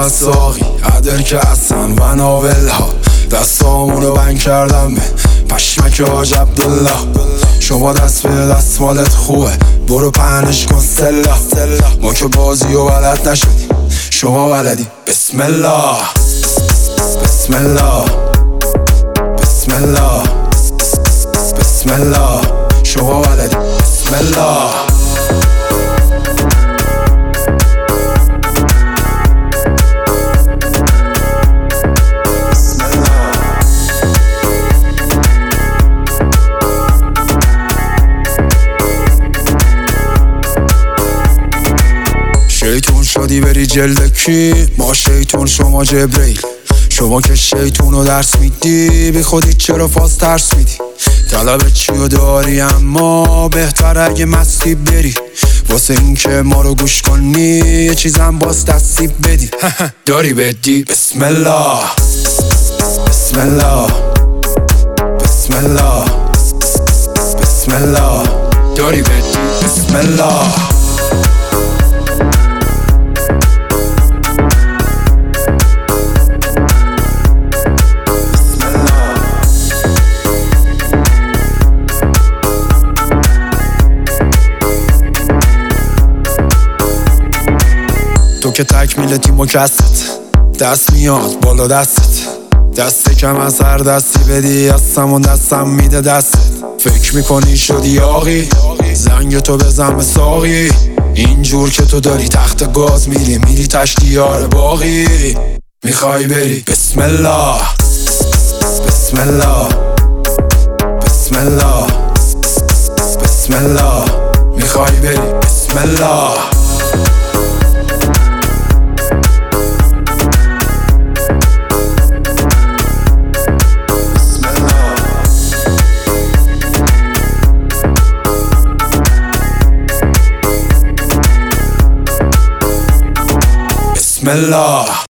از ساقی عدل که اصلا و ناول ها دستامونو بند کردم به پشمک حاج عبدالله. شما دست به دست مالت خوبه برو پهنش کن سلا. ما که بازی و بلد نشدیم شما بلدی. بسم الله بسم الله بسم الله بسم الله. شما بلدی. بسم الله. شیطون شدی بری جلد کی؟ ما شیطون شما جبریل. شما که شیطونو درس میدی بی خودی چرا فاز ترس میدی؟ طلب چیو داری اما بهتر اگه مستی بری واسه این که ما رو گوش کنی یه چیزم باز دستی بدی. داری بدی. بسم الله بسم الله بسم الله بسم الله. داری بدی. بسم الله. تو که تکمیل تیم کست دست میاد بالا دستت دست کم از هر دستی بدی از همون دستم میده دستت. فکر میکنی شدی یاقی زنگ تو بزن به ساقی اینجور که تو داری تخت گاز میری تشتیار باقی میخوای بری. بسم الله بسم الله بسم الله بسم الله. میخوای بری. بسم الله. بسم الله.